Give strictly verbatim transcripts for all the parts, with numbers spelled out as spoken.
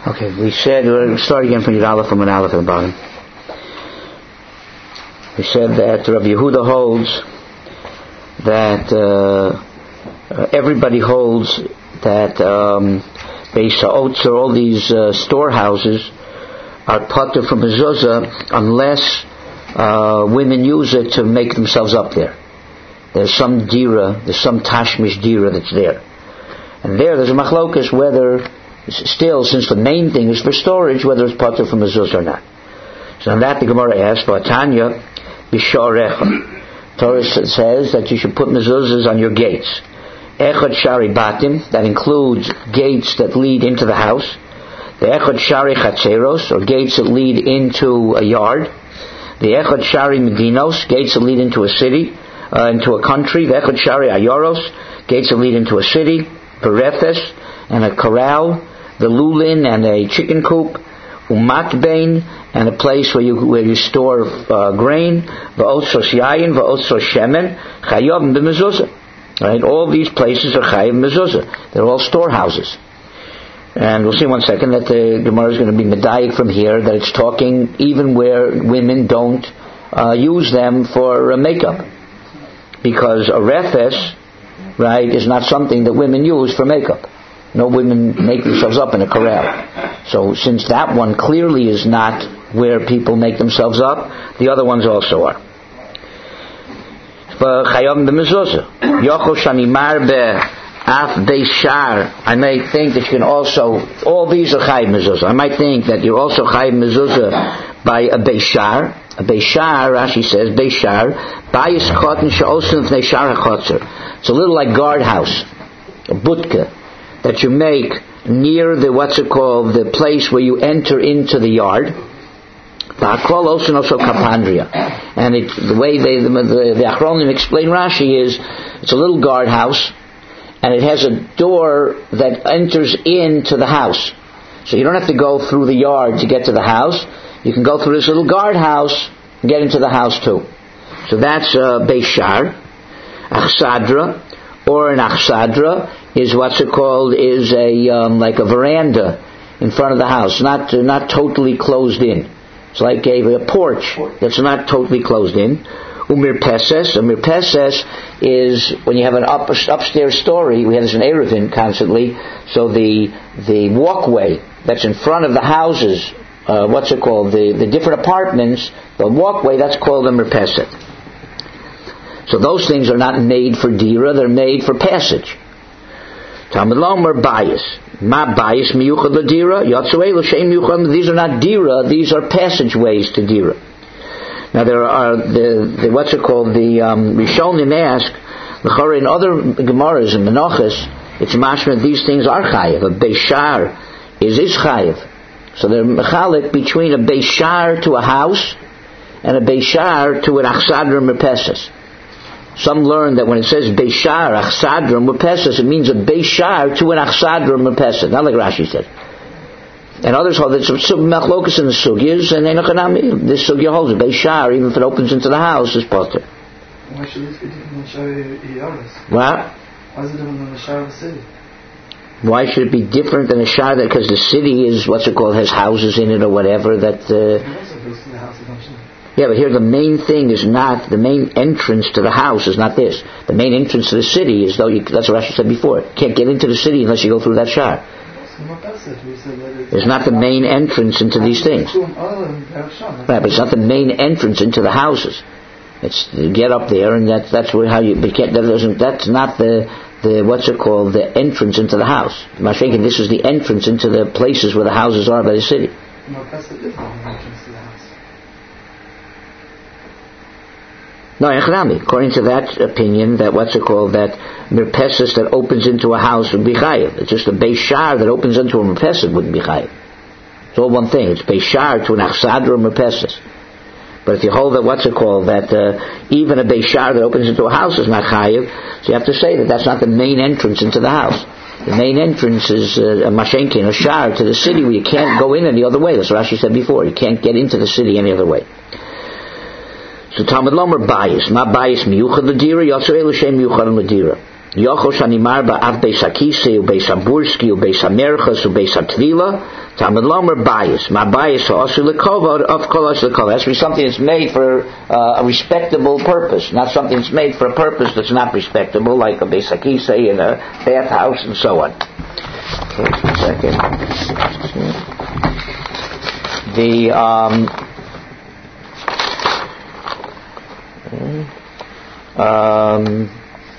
Okay, we said, we'll start again from Yud Aleph from an Aleph at the bottom. We said that Rabbi Yehuda holds that uh, uh, everybody holds that um, Beis HaOtz, or all these uh, storehouses, are patur from mezuzah unless uh, women use it to make themselves up there. There's some dira, there's some tashmish dira that's there. And there, there's a machlokas whether, still, since the main thing is for storage, whether it's patur from mezuzah or not. So on that the Gemara asks, V'atanya b'sharecha. Torah says that you should put mezuzahs on your gates. Echad shari batim, that includes gates that lead into the house. The echad shari chatzeros, or gates that lead into a yard. The echad shari medinos, gates that lead into a city, uh, into a country. The echad shari ayoros, gates that lead into a city. Perefes, and a corral. The lulin, and a chicken coop. Umatbein, and a place where you where you store uh, grain. Va'otsos yayin, va'otsos shemen, chayov b'mezuzah. Right, all these places are chayav mezuzah. They're all storehouses. And we'll see in one second that the Gemara is going to be medayik from here, that it's talking even where women don't uh, use them for uh, makeup. Because a refes, right, is not something that women use for makeup. No women make themselves up in a corral. So since that one clearly is not where people make themselves up, the other ones also are. I may think that you can also, all these are chayiv mezuzah. I might think that you're also chayiv mezuzah by a beishar. A beishar, Rashi says, beishar, bayis chotin she'osin v'nei shar hachotzer. It's a little like guardhouse, a butka, that you make near the, what's it called, the place where you enter into the yard. V'hakol osin also kapandria. And it, the way they, the, the, the Achronim explain Rashi is, it's a little guardhouse, and it has a door that enters into the house. So you don't have to go through the yard to get to the house. You can go through this little guardhouse and get into the house too. So that's uh, Beishar. Achsadra, or an Achsadra, is what's it called, is a um, like a veranda in front of the house, not uh, not totally closed in. It's like a, a porch that's not totally closed in. Umirpeses. A mirpeses is when you have an up, upstairs story. We have this in Erevin constantly. So the the walkway that's in front of the houses, uh, what's it called? The the different apartments. The walkway, that's called a mirpeset. So those things are not made for dira; they're made for passage. Talmud Lomer bias. Ma bias miyuchad l'dira. Yotzuei l'shem miyuchad. These are not dira; these are passageways to dira. Now there are the, the what's it called, the um, Rishonim ask, in other Gemaras and Menachos, it's mashma these things are chayiv. A beishar is is chayiv. So they're mechalik between a beishar to a house and a beishar to an achsadra merpeses. Some learn that when it says beishar achsadra merpeses, it means a beishar to an achsadra merpeses. Not like Rashi said. And others hold that it's some machlokas in the sugyas, and enochanami. This sugya holds it. Beishar, even if it opens into the house, is potter. Why should this be different than Shari Yaris? What? Why is it different than the Shari of the city? Why should it be different than a shar? Because the city is, what's it called, has houses in it or whatever that... Uh, yeah, but here the main thing is not, the main entrance to the house is not this. The main entrance to the city is, though you, that's what Rashi said before, you can't get into the city unless you go through that shar. It's not the main entrance into these things. Right, but it's not the main entrance into the houses. It's you get up there, and that's that's where how you. But that doesn't. That's not the the what's it called, the entrance into the house. Mashiach, this is the entrance into the places where the houses are by the city. No, Echanami. According to that opinion, that what's it called, that mirpeses that opens into a house would be chayiv. It's just a beishar that opens into a mirpeses wouldn't be chayiv. It's all one thing. It's beishar to an achsadra or mirpeses. But if you hold that what's it called, that uh, even a beishar that opens into a house is not chayiv, so you have to say that that's not the main entrance into the house. The main entrance is uh, a mashenkin, a shar to the city where you can't go in any other way. That's what Rashi said before. You can't get into the city any other way. So Talmud Lomer bias, ma bias miyuchad l'dira, yotzuei l'shem miyuchad l'dira. Yochel shanimar ba'av beis hakisei, u'beis haburski, u'beis hamerchas, u'beis hatvila, Talmud Lomer bias. My bias also lekova of kol also lekova. It has to be something that's made for uh, a respectable purpose, not something that's made for a purpose that's not respectable, like a beis hakise in a bathhouse and so on. Okay, just a second. The um, um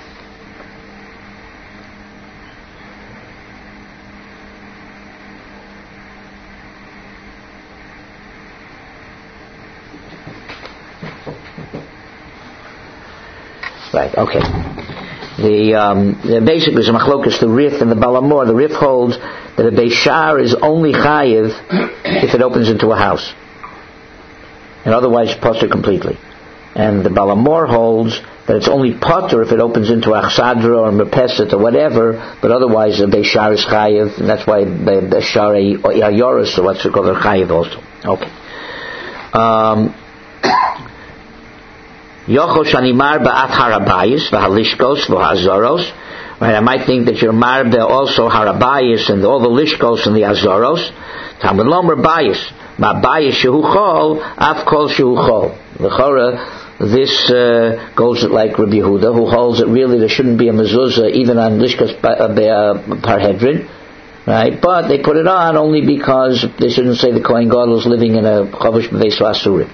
Right, okay. The, um, the basically is a machlokas, the Rif and the Balamor. The Rif holds that a Beishar is only chayiv if it opens into a house, and otherwise potter completely. And the Balamor holds that it's only potter if it opens into a chsadra or merpeset or whatever, but otherwise a Beishar is chayiv, and that's why Beishar Ayoris, or what's it called, are chayiv also. Okay. Um, Yochel shanimar ba'at harabayis v'halishkos v'hazoros. Right, I might think that you're marbe also harabayis and all the lishkos and the azoros. Talmud lomer bayis, ma bayis shehu chol, af kol shehu chol. L'chora, this uh, goes like Rabbi Yehuda, who holds that really there shouldn't be a mezuzah even on lishkos parhedrin. Right, but they put it on only because they shouldn't say the Kohen Gadol is living in a chavush b'veis asurim.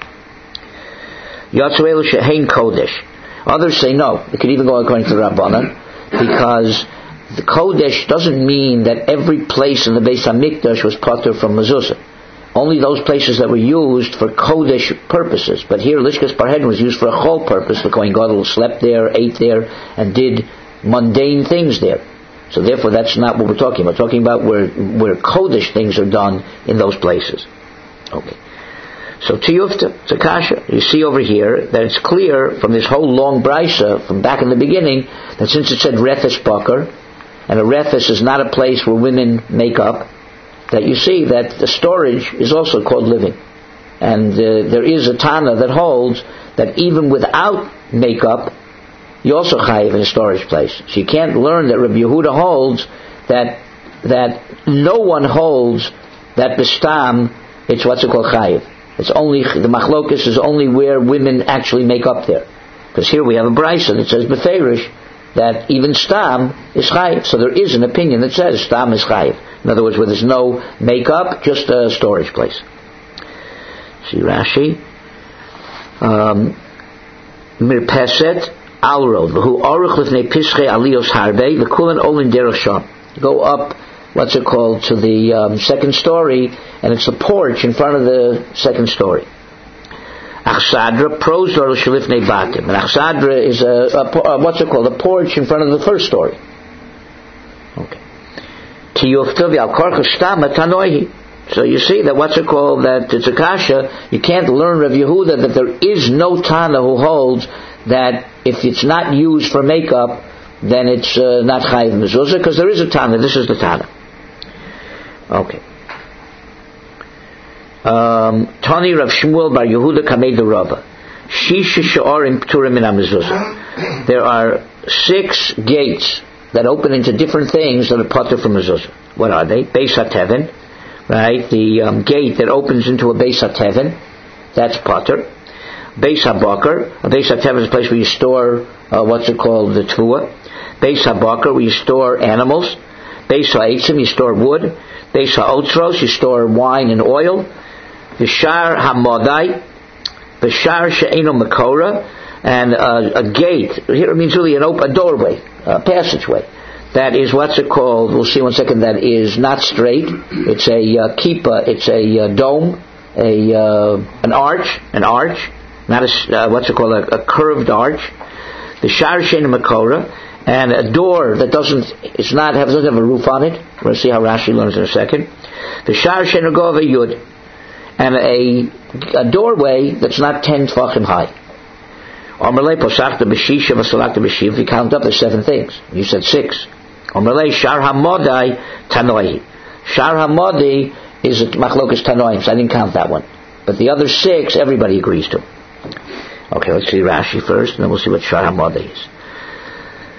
Yatzuelu shehein kodesh. Others say no. It could even go according to the Rabbanan, because the kodesh doesn't mean that every place in the Beis Hamikdash was potter from mezuzah. Only those places that were used for kodesh purposes. But here, lishkas parhedrin was used for a chol purpose. The Kohen Gadol slept there, ate there, and did mundane things there. So therefore, that's not what we're talking about. We're talking about where where kodesh things are done in those places. Okay. So tiyufta, Zakasha, you see over here that it's clear from this whole long brisa from back in the beginning that since it said rethes bakar, and a rethes is not a place where women make up, that you see that the storage is also called living. And uh, there is a Tana that holds that even without makeup, you also chayiv in a storage place. So you can't learn that Rabbi Yehuda holds that that no one holds that bestam, it's what's it called chayiv. It's only, the machlokus is only where women actually make up there. Because here we have a brisa that says beferish that even stam is chayiv. So there is an opinion that says stam is chayiv. In other words, where there's no makeup, just a storage place. See Rashi. Um, Mirpeset alrod who aruch lifnei pische aliyos harbe v'kulan olin derech sham. Go up, what's it called, to the um, second story, and it's the porch in front of the second story. Achsadra prozor shalifnei batim. And achsadra is a, a, a what's it called, a porch in front of the first story. Okay. Tiyufta v'al korcha stama tanoihi. So you see that what's it called, that it's a kasha. You can't learn Rav Yehuda that there is no Tana who holds that if it's not used for makeup, then it's uh, not chayiv mezuzah, because there is a Tana. This is the Tana. Okay. Um, Tani Rav Shmuel bar Yehuda kamei the Rava. Shisha she'orim p'turim min hamezuzah. There are six gates that open into different things that are potter from mezuzah. What are they? Beis HaTeven, right? The um, gate that opens into a Beis HaTeven, that's potter. Beis HaBakar, a Beis HaTeven is a place where you store uh, what's it called, the tvua. Beis HaBakar, where you store animals. Beis HaEitzim, you store wood. Beis HaOtzros, you store wine and oil. V'shar HaModai, V'shar She'eno Makora, and uh, a gate. Here it means really an open, a doorway, a passageway. That is, what's it called? We'll see in one second. That is not straight. It's a uh, kippah. It's a uh, dome, a uh, an arch, an arch. Not a uh, what's it called? A, a curved arch. The shar she'eno makora, and a door that doesn't. It's not have doesn't have a roof on it. We're going to see how Rashi learns in a second. The shar she'eno gova yud, and a a doorway that's not ten tefachim high. Omerlei posachta b'shisha v'salakta b'shiv. You count up, there's seven things. You said six. Omerlei shar hamodai tanoi. Shar hamodi is a machlokas tanoim, so I didn't count that one. But the other six, everybody agrees to. Okay, let's see Rashi first, and then we'll see what shar hamodi is.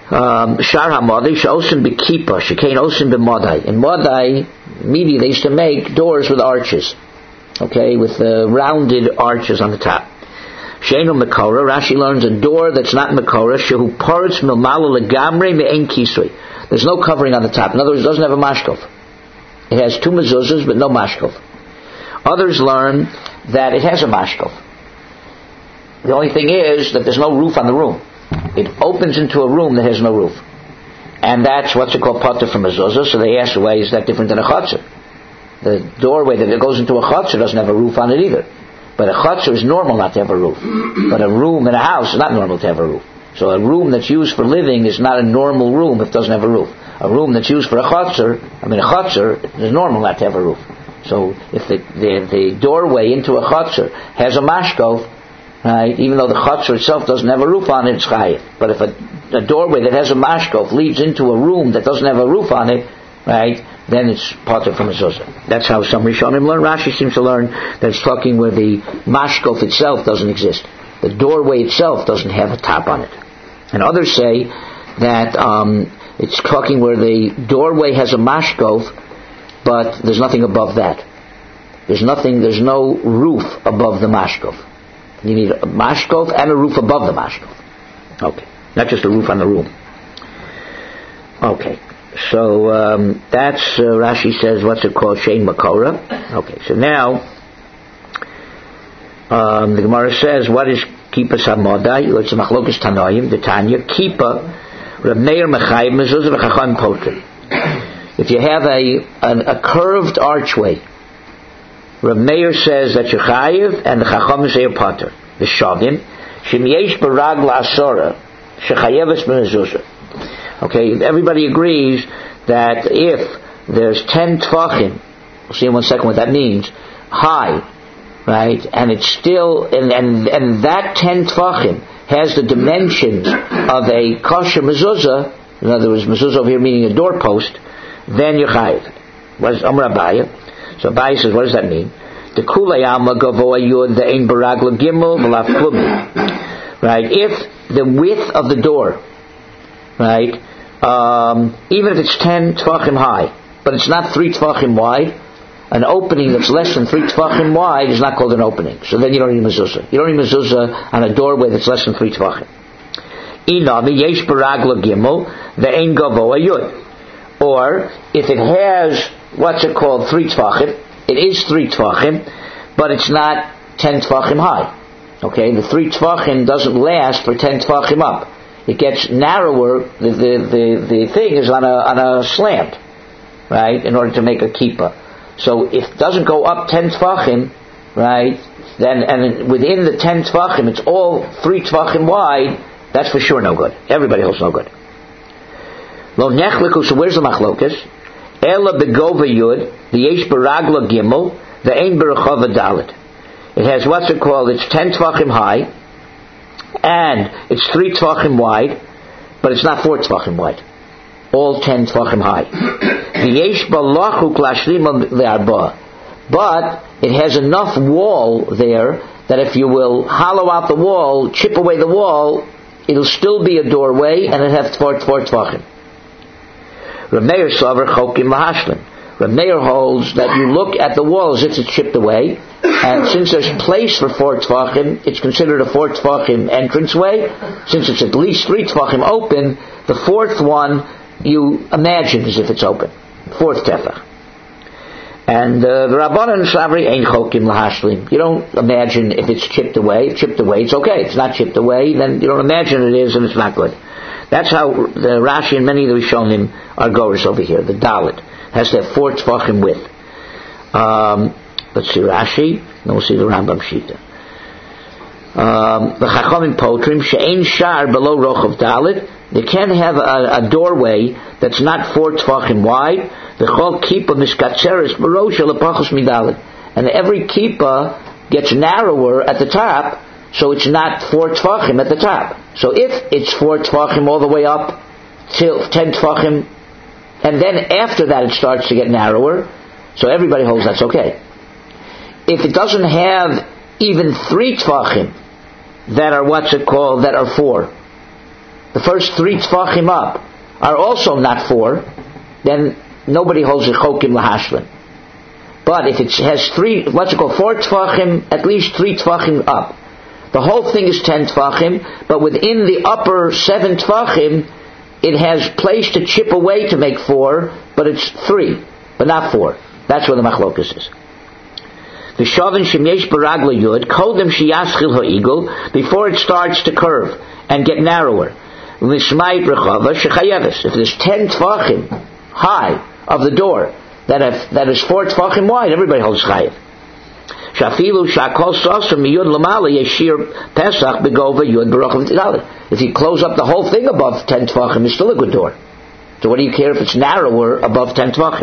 Um, Shar HaModai, She'osim B'Kipa, She'kein Osim B'Modai. In Modai, media, they used to make doors with arches. Okay, with uh, rounded arches on the top. She'enu Mekora, Rashi learns a door that's not Mekora, Shehu Paretz Milmala Legamre Me'en Kisui. There's no covering on the top. In other words, it doesn't have a mashkov. It has two mezuzahs, but no mashkov. Others learn that it has a mashkov. The only thing is that there's no roof on the room. It opens into a room that has no roof. And that's what's it called potter from mezuzah. So they ask, why is that different than a chutzner? The doorway that it goes into a chutzner doesn't have a roof on it either. But a chutzner is normal not to have a roof. But a room in a house is not normal to have a roof. So a room that's used for living is not a normal room if it doesn't have a roof. A room that's used for a chutzner, I mean a chutzner, is normal not to have a roof. So if the, the, the doorway into a chutzner has a mashkov, right, even though the chutzner itself doesn't have a roof on it, it's chayiv. But if a, a doorway that has a mashkov leads into a room that doesn't have a roof on it, right, then it's potter from a mezuzah. That's how some Rishonim learn. Rashi seems to learn that it's talking where the mashkov itself doesn't exist. The doorway itself doesn't have a top on it. And others say that um, it's talking where the doorway has a mashkov, but there's nothing above that. There's nothing, there's no roof above the mashkov. You need a mashkov and a roof above the mashkov. Okay. Not just a roof on the room. Okay. So um, that's, uh, Rashi says, what's it called? Shein Makora. Okay. So now, um, the Gemara says, what is Kipa Samodai? It's a Machlokas Tanoim, the Tanya. Kipa, Reb Meir Mechayim Mezuzah V'Chacham Potrim. If you have a, a, a curved archway, Reb Meir says that you're chayiv, and the Chacham say you're potter. The Shavim, Shem Yesh Barag La'asora, Shechayeves B'Mezuzah. Okay, everybody agrees that if there's ten tfachim, we'll see in one second what that means, high, right, and it's still, and and, and that ten tfachim has the dimensions of a kosher mezuzah, in other words, mezuzah over here meaning a doorpost, then you're chayiv. What is Amar Abaye? So Abaye says, what does that mean? The kulayama gavoa yud the ein baragla gimel v'laf klumi. Right, if the width of the door, right, um, even if it's ten tefachim high, but it's not three tefachim wide, an opening that's less than three tefachim wide is not called an opening. So then you don't need mezuzah. You don't need mezuzah on a doorway that's less than three tefachim. Inavi yesh baragla gimel the ein gavoa yud. Or if it has what's it called three tefachim, it is three tefachim, but it's not ten tefachim high. Okay, the three tefachim doesn't last for ten tefachim up. It gets narrower. The, the the the thing is on a on a slant, right? In order to make a kippah. So if it doesn't go up ten tefachim, right? Then and within the ten tefachim, it's all three tefachim wide. That's for sure no good. Everybody holds no good. Lo nechliku. So where's the machlokas? Ela begova yud the yesh baragla gimel the ein berachava dalet. It has what's it called? It's ten tefachim high, and it's three tefachim wide, but it's not four tefachim wide. All ten tefachim high. V'yesh balachuk lashlim le'arba, but it has enough wall there that if you will hollow out the wall, chip away the wall, it'll still be a doorway, and it has four four tefachim. Reb Meir Slaver chokim lahashlim. Reb Meir holds that you look at the wall as if it's chipped away, and since there's place for four tefachim, it's considered a four tefachim entranceway. Since it's at least three tefachim open, the fourth one you imagine as if it's open. Fourth tefach. And uh, the Rabbanan Slavri ain't chokim lahashlim. You don't imagine if it's chipped away. If chipped away, it's okay. If it's not chipped away, then you don't imagine it is, and it's not good. That's how the Rashi and many of the Rishonim are goers over here. The Dalit has to have four tefachim width. Um, let's see Rashi, then we'll see the Rambam Shita. Um, the Chachamim Potrim she'ein shar below rochav Dalit. They can't have a, a doorway that's not four tefachim wide. The chol kippah miskatzeres barosha lepachos midalit, and every kippah gets narrower at the top, so it's not four tefachim at the top. So if it's four tefachim all the way up till ten tefachim, and then after that it starts to get narrower, so everybody holds that's okay. If it doesn't have even three tefachim that are what's it called, that are four, the first three tefachim up are also not four, then nobody holds a chokim lahashlim. But if it has three, what's it called, four tefachim, at least three tefachim up, the whole thing is ten tefachim, but within the upper seven tefachim, it has place to chip away to make four, but it's three, but not four. That's where the machlokus is. The shavin shemesh baragla yud kodem sheyaschil ha'igul, before it starts to curve and get narrower. L'shmai brechava shechayeves. If there's ten tefachim high of the door that have, that is four tefachim wide, everybody holds chayev. Shafilu shakol sasum miyud lamala yeshir pesach begova yud baruchim tidalit. If you close up the whole thing above ten tefachim, it's still a good door. So what do you care if it's narrower above ten tefachim?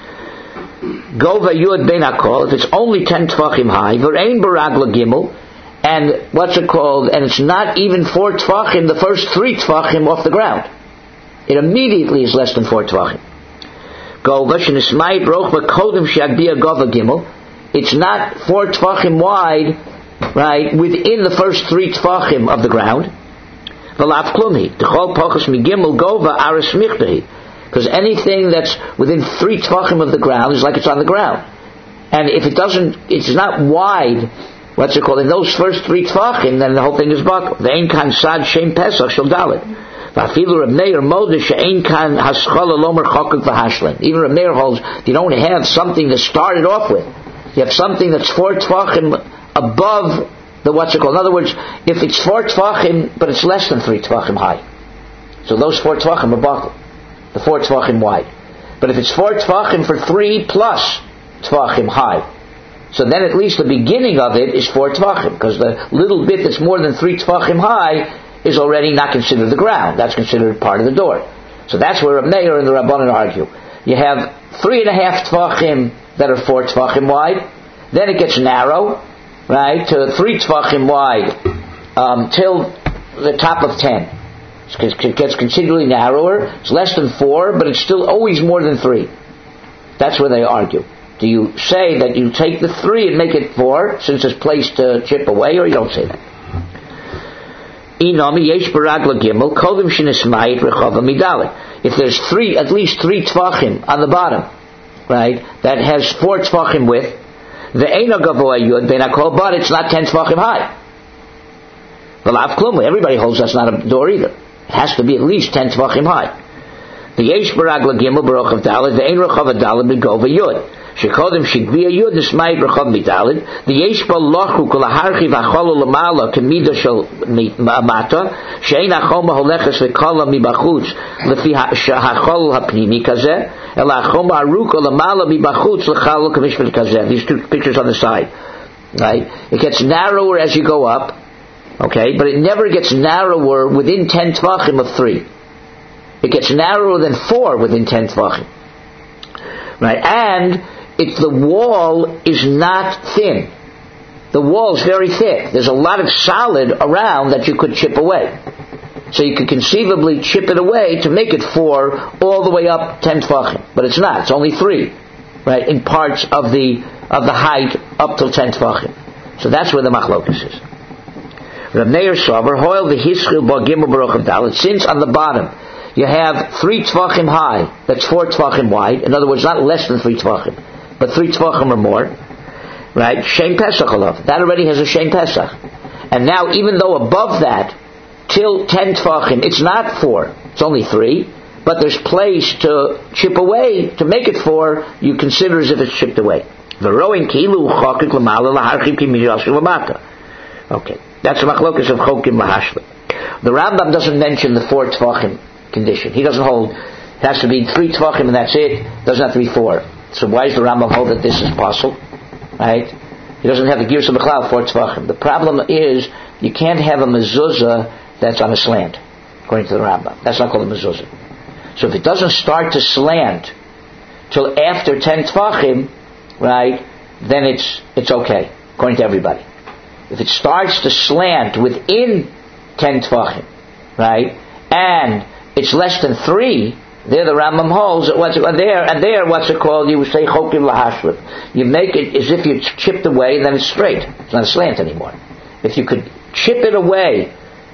Gova yud ben akol, if it's only ten tefachim high, v'rein baragla gimel, and what's it called, and it's not even four tefachim, the first three tefachim off the ground. It immediately is less than four tefachim. Gova shenismayit rochva kodem sheagbia gova gimel, it's not four tefachim wide, right, within the first three tefachim of the ground. V'lav klumhi, t'chol pochas migimel gova aris michtahi. Because anything that's within three tefachim of the ground is like it's on the ground. And if it doesn't, it's not wide, what's it called, in those first three tefachim, then the whole thing is buckled. Ve'ein kan sad shem pesach shel dalet. V'afilu Reb Meir moda she'ein kan haschala lomer chokek v'hashlen. Even Reb Meir holds, you don't have something to start it off with. You have something that's four tefachim above the what's it called. In other words, if it's four tefachim, but it's less than three tefachim high. So those four tefachim are buckled. The four tefachim wide. But if it's four tefachim for three plus tefachim high, so then at least the beginning of it is four tefachim, because the little bit that's more than three tefachim high is already not considered the ground. That's considered part of the door. So that's where Reb Meir and the Rabbanan argue. You have three and a half tefachim that are four tefachim wide, then it gets narrow, right, to three tefachim wide, um, till the top of ten. It gets considerably narrower. It's less than four, but it's still always more than three. That's where they argue. Do you say that you take the three and make it four, since there's place to chip away, or you don't say that? If there's three, at least three tefachim on the bottom, right, that has four tefachim width, the eino gavoa yud ben akol, but it's not ten tefachim high. Everybody holds that's not a door either. It has to be at least ten tefachim high. The yesh baragla gimel baruch of dalet, the ein rochav dalet begova yud. Shekodem shigvia yud nismayit rochav b'dalet. The yesh ba lochu kol aharchiv achol lamala kemida shel mata shein achol maholeches v'kola mibachutz lefi hachol hapnimi kazeh el achol ma'aruk lamala mibachutz lechal kemishmet kazeh. These two pictures on the side, right? It gets narrower as you go up. Okay, but it never gets narrower within ten tefachim of three. It gets narrower than four within ten tefachim. Right, and it's the wall is not thin. The wall is very thick. There's a lot of solid around that you could chip away. So you could conceivably chip it away to make it four all the way up ten tefachim. But it's not. It's only three, right, in parts of the of the height up till ten tefachim. So that's where the machlokus is. Reb Meir Sover, Hoil the Hischil Ba Gimel Baruch of Dalet, since on the bottom you have three tefachim high, that's four tefachim wide, in other words, not less than three tefachim, but three tefachim or more, right? Shem Pesach alav. That already has a Shem Pesach. And now, even though above that, till ten tefachim, it's not four, it's only three, but there's place to chip away, to make it four, you consider as if it's chipped away. V'roin kilu chokik l'mala l'harchim ki miyashi l'mata. Okay. That's the machlokas of chokim lahashlim. The Rambam doesn't mention the four tefachim condition. He doesn't hold, it has to be three tefachim and that's it. It doesn't have to be four. So why does the Rambam hold that this is possible? Right? He doesn't have the Girsa B'chlal four tefachim. The problem is, you can't have a mezuzah that's on a slant, according to the Rambam. That's not called a mezuzah. So if it doesn't start to slant till after ten tefachim, right, then it's it's okay, according to everybody. If it starts to slant within ten tefachim, right, and it's less than three, there the Rambam holds that what's it, there and there what's it called? You would say chokim lahashlim. You make it as if you chipped away, and then it's straight. It's not a slant anymore. If you could chip it away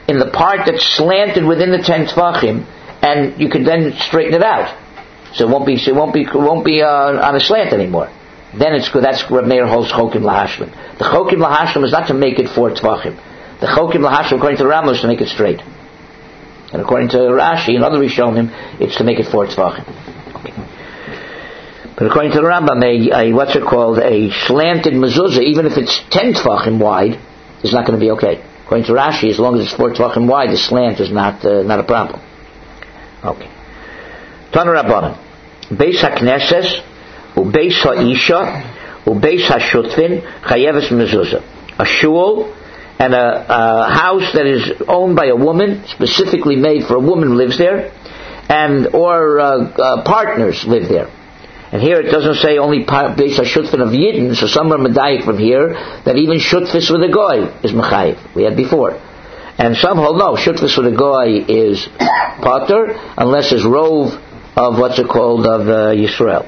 in the part that's slanted within the ten tvachim, and you can then straighten it out. So it won't be, so it won't be, it won't be uh, on a slant anymore. Then it's good. That's Reb Meir holds chokim lahashlim. The chokim lahashlim is not to make it four tvachim. The chokim lahashlim, according to the Rambam, is to make it straight. And according to Rashi and other Rishonim, it's to make it four tvachim. Okay. But according to the Rambam, a, a what's it called, a slanted mezuzah, even if it's ten tvachim wide, is not going to be okay. According to Rashi, as long as it's four tvachim wide, the slant is not uh, not a problem. Okay. Tana Rabbanan, Beis HaKnesses, Ubeis HaIsha, Ubeis HaShutvin, Chayeves Mezuzah. A shul and a, a house that is owned by a woman, specifically made for a woman who lives there, and or uh, uh, partners live there. And here it doesn't say only Beis HaShutvin of Yidden, so some are medayik from here, that even Shutfis with a goy is mechayiv. We had before. And some hold no, Shutfis with a goy is pater, unless there's rove of what's it called, of uh, Yisrael.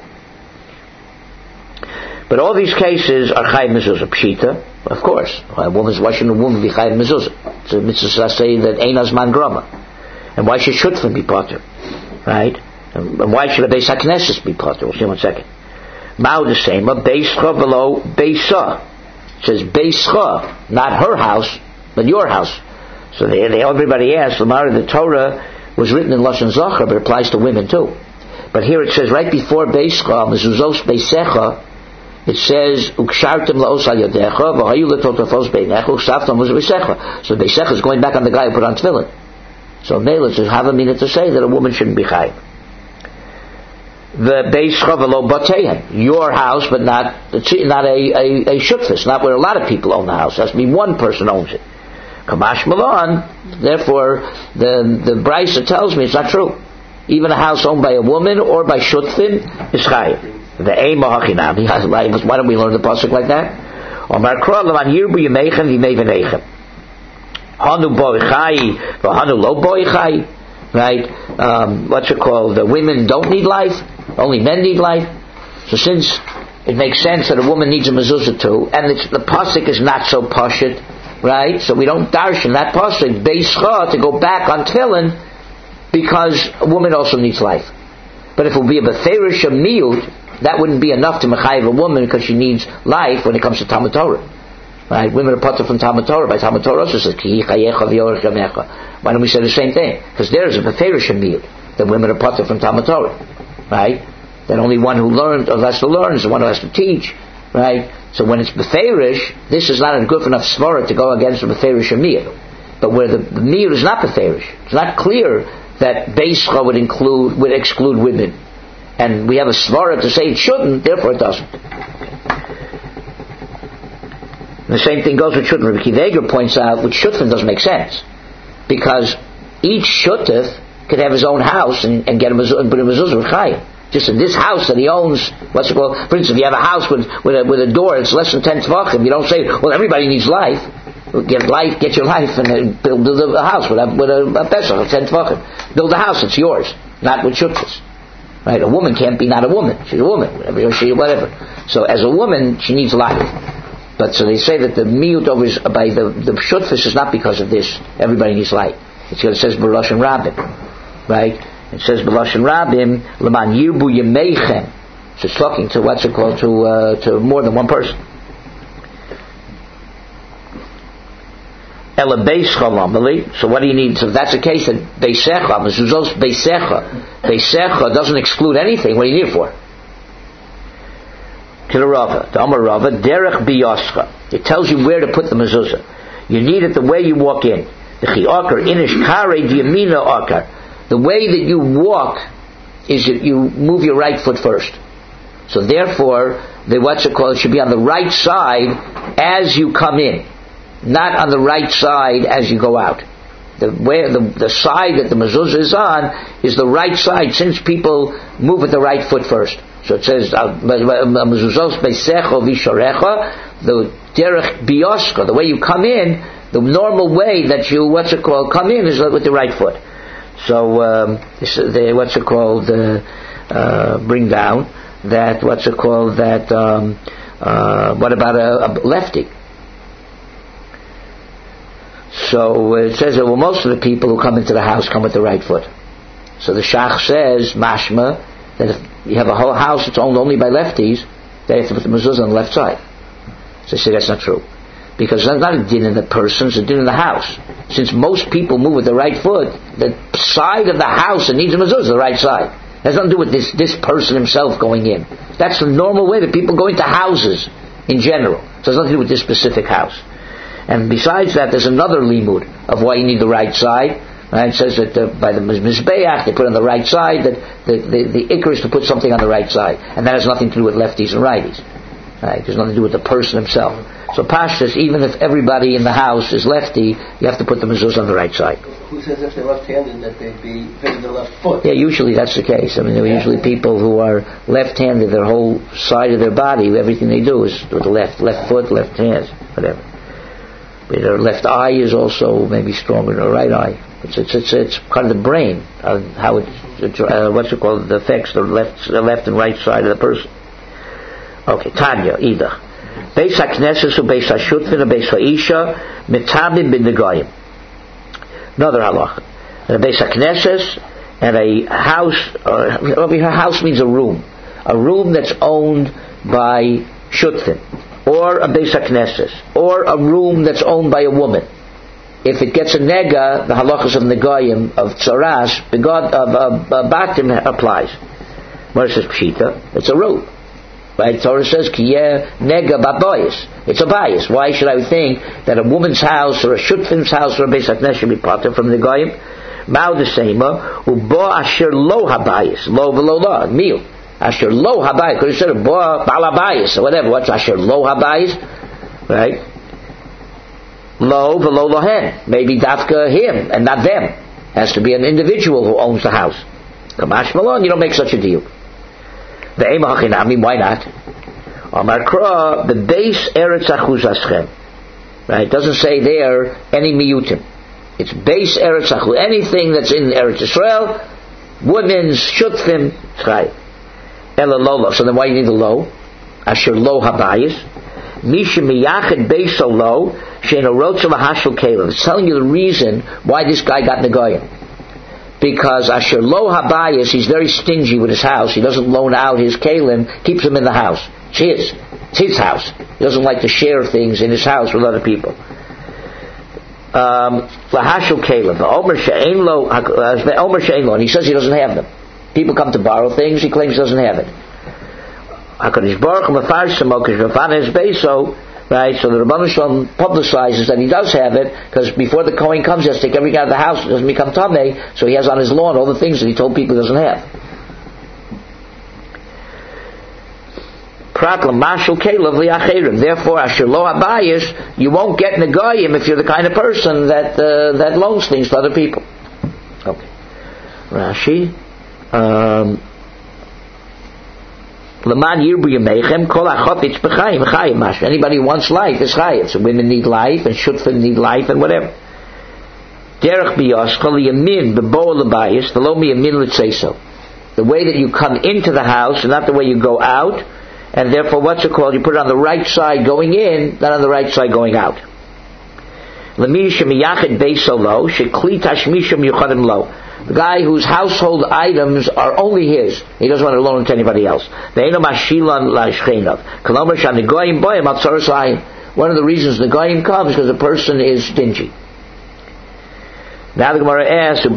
But all these cases are chayiv mezuzah. Pshita, of course. A woman's, why shouldn't a woman be chayiv mezuzah? It's a mitzvah say that ein azman grama. And why should Shutfin be pater? Right? And why should a Beis HaKnesses be pater? We'll see in one second. Mao the same, a Beischa below Beisa. It says Beischa, not her house, but your house. So they, they everybody asks, Lamar, the Torah was written in Lashon Zachar, but it applies to women too. But here it says right before Beischa, Mezuzos Beisecha, it says Ukshartem laos al yadecha v'hayu letotafos beinecha uksaftam was Beisecha. So Beisecha is going back on the guy who put on tefillin. So Mela says have a minute to say that a woman shouldn't be chayiv. The Beischa v'lo batein, your house, but not not a a, a shutfis, not where a lot of people own the house. It has to be one person owns it. Kamash Malon, therefore, the the Brisa tells me it's not true. Even a house owned by a woman or by shutfin is chayiv. The Eimah Hachinam. Why don't we learn the pasuk like that? Omar Kra Leman Yirbu Yemeichem V'Yimei V'Neichem. Hanu Boichai V'Hanu Lo Boichai. Right? Um, what's it called? The women don't need life. Only men need life. So since it makes sense that a woman needs a mezuzah too, and it's, the pasuk is not so pashut, right? So we don't darshan that pasuk Beischa to go back on tefillin because a woman also needs life. But if it would be a beferish a miut, that wouldn't be enough to mechayiv a woman because she needs life when it comes to Talmud Torah. Right? Women are patur from Talmud Torah. By Talmud Torah also says Ki chayecha v'yorech yamecha. Why don't we say the same thing? Because there is a beferish a miut that women are patur from Talmud Torah. Right? That only one who learns or has to learn is the one who has to teach. Right? So when it's beferish, this is not a good enough svara to go against the beferish a miut. But where the, the miut is not beferish, it's not clear that Beischa would include would exclude women. And we have a svara to say it shouldn't, therefore it doesn't. And the same thing goes with shutfin. Rabbi Akiva Eiger points out with shutfin doesn't make sense. Because each shutef could have his own house and, and get a mezuzah and put a mezuzah with chayim. Just in this house that he owns, what's it called? For instance, if you have a house with with a, with a door that's less than ten tvachim, you don't say, well, everybody needs life. Get life, get your life, and build, build a house with a with a, a pesach of ten tvachim. Build a house, it's yours, not with shutfis. Right? A woman can't be not a woman. She's a woman, whatever she whatever. So as a woman, she needs life. But so they say that the miut over is, by the the shutfis is not because of this. Everybody needs light. It's because it says b'lashon rabim, right? It says b'lashon rabim leman yirbu yemeichem. So it's talking to what's it called to uh, to more than one person. Ela beischa lamali. So what do you need? So if that's the case, then beisecha, mezuzos beisecha, beisecha doesn't exclude anything. What do you need it for? To the Rava, the Amar Rava, derech biyascha. It tells you where to put the mezuzah. You need it the way you walk in. The chi'akar inish kare diyamina akar. The way that you walk is that you move your right foot first. So therefore, the what's it called should be on the right side as you come in, not on the right side as you go out. The where the, the side that the mezuzah is on is the right side, since people move with the right foot first. So it says mezuzos beisecha visharecha, the derech biyashka, the way you come in, the normal way that you what's it called come in is with the right foot. So um, this, they what's it called uh, uh, bring down that what's it called that um, uh, what about a, a lefty? So uh, it says that well, most of the people who come into the house come with the right foot. So the Shach says, mashma, that if you have a whole house that's owned only by lefties, they have to put the mezuzah on the left side. So they say that's not true. Because that's not a din in the person, it's a din in the house. Since most people move with the right foot, the side of the house that needs a mezuzah is the right side. It has nothing to do with this, this person himself going in. That's the normal way that people go into houses in general. So it has nothing to do with this specific house. And besides that, there's another limud of why you need the right side. Right? It says that the, by the Mizbeach, they put on the right side, that the, the, the ikr is to put something on the right side. And that has nothing to do with lefties and righties. Right? It has nothing to do with the person himself. So Pashtus, even if everybody in the house is lefty, you have to put the mezuzah on the right side. Who says if they're left-handed that they'd be facing the left foot? Yeah, usually that's the case. I mean, there are yeah. usually people who are left-handed, their whole side of their body, everything they do is with the left, left foot, left hand, whatever. But their left eye is also maybe stronger than the right eye. It's it's it's, it's kind of the brain, uh, how it, uh, what's it called, it affects the left, the left and right side of the person. Okay, Tanya, either. Beis HaKnesses or Beis HaShutfin or Beis HaIsha Mitamim bin Negoyim. Another halacha. A Beis HaKnesses and a house, or over here, house means a room. A room that's owned by Shutfin. Or a Beis HaKnesses. Or a room that's owned by a woman. If it gets a nega, the halachas of Negoyim, of Tzaras, the God of uh, Batim applies. Where it says Pshita, it's a room. Right? Torah says, Kiyeh nega babayis. It's a bias. Why should I think that a woman's house or a shutfin's house or a Beis HaKnesses should be parted from the goyim? Mao the sema, ubo asher lo habayis, lo v'lo lo, mil. Asher lo habayis, because he said bo balabayis, or whatever. What's asher lo habayis? Right? Lo v'lo lohen. Maybe dafka him and not them. Has to be an individual who owns the house. Kamash malon, you don't make such a deal. The Ema Hachinami, why not? Amar Kra, the base Eretz Achuzaschem. Right? It doesn't say there any miyutim. It's base Eretz Achuz. Anything that's in Eretz Yisrael, women's shutfim, tzchai. Ela lolo. So then why do you need the lo? Asher lo habayis. Misha miyachet beiso lo, she'en orotza lahashel kelim. It's telling you the reason why this guy got negoyim. Because Asher Lo Habayis, he's very stingy with his house. He doesn't loan out his kalim, keeps them in the house. It's his. It's his house. He doesn't like to share things in his house with other people. Lahashul kalim. Omer she'ein lo, Omer she'ein lo, and he says he doesn't have them. People come to borrow things, he claims he doesn't have it. HaKadosh Baruch Hu mefarshim o k'shvafan es beiso. Right, so the Rebbeinu Shalom publicizes that he does have it, because before the Kohen comes, he has to take everything out of the house. It doesn't become Tameh, so he has on his lawn all the things that he told people he doesn't have. Pratlam mashul kelev li'acherim. Therefore, asher lo habayis, you won't get negoyim if you're the kind of person that uh, that loans things to other people. Okay. Rashi. Um, Anybody who wants life is chayiv. So women need life, and shutfin need life, and whatever. The way that you come into the house, and not the way you go out, and therefore, what's it called? You put it on the right side going in, not on the right side going out. The guy whose household items are only his. He doesn't want to loan it to anybody else. One of the reasons the goyim comes is because the person is stingy. Now the Gemara asks,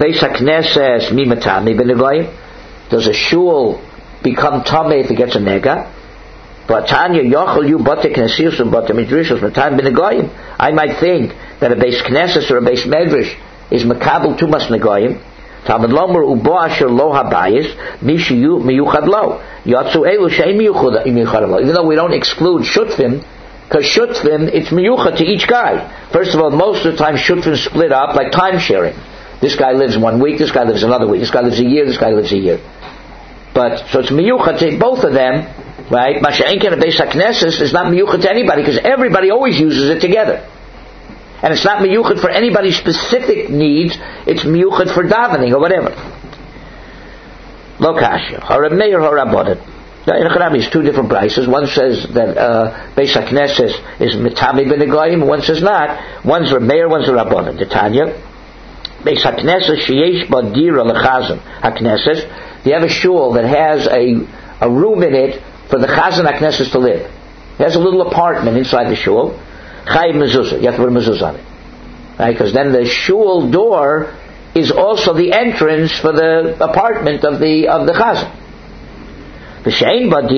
does a shul become tameh if it gets a nega? But Tanya, Yochel you batek nesiyusim batek midrashos matam bin goyim. I might think that a base knesses or a base medrash is makabel too much negoyim. Talmud Lomer ubo asher lo habayis mishiyu miyuchad lo yatsu elu shein miyuchad lo. Even though we don't exclude shutfim, because shutfim it's miyuchad to each guy. First of all, most of the time shutfim split up like time sharing. This guy lives one week, this guy lives another week, this guy lives a year, this guy lives a year. But so it's miyuchad to both of them, right? Masha'enken and Beis HaKnesses is not miyuchad to anybody because everybody always uses it together. And it's not miyuchad for anybody's specific needs, it's miyuchad for davening or whatever. Lo kasha. Harab Meir harabodit. In Echanabi, it's two different prices. One says that uh, Beis HaKnesses is Mitami ben Goyim, one says not. One's Rameir, one's Rabbanan. The Tanya, Beis HaKnesses sheyesh ba dira lechazan HaKnesses. You have a shul that has a a room in it for the Chazan HaKnesses to live. It has a little apartment inside the shul. Chayiv mezuzah. You have to put a mezuzah on it, right? Because then the shul door is also the entrance for the apartment of the of the Chazan. But if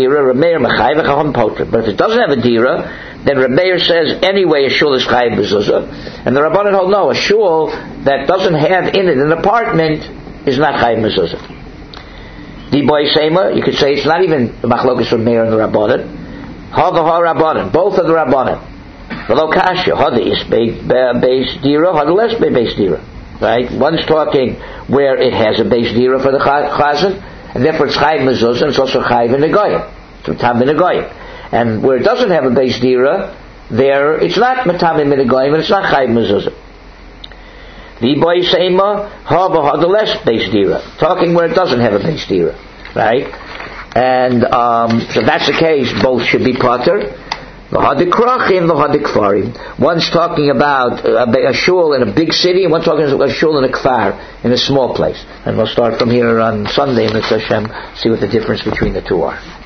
it doesn't have a dira, then Rameir says anyway a shul is chayiv mezuzah, and the Rabbanan hold no, a shul that doesn't have in it an apartment is not chayiv mezuzah. The boy sema, you could say it's not even the machlokas from Meir and the Rabbanan. Ha the ha Rabbanan, both of the Rabbanan. V'lo kasha, ha the is base dira, ha the less base dira. Right? One's talking where it has a base dira for the chazan, and therefore it's chayiv mezuzah, and it's also chayiv in the goyim. It's matam in the goyim. And where it doesn't have a base dira, there it's not matam in the goyim, and it's not chayiv mezuzah. The boy seima ha ha the less base dira, talking where it doesn't have a base dira, right? And um, so if that's the case, both should be potter. One's talking about a, a shul in a big city, and one's talking about a shul in a kfar, in a small place. And we'll start from here on Sunday, and let's Hashem see what the difference between the two are.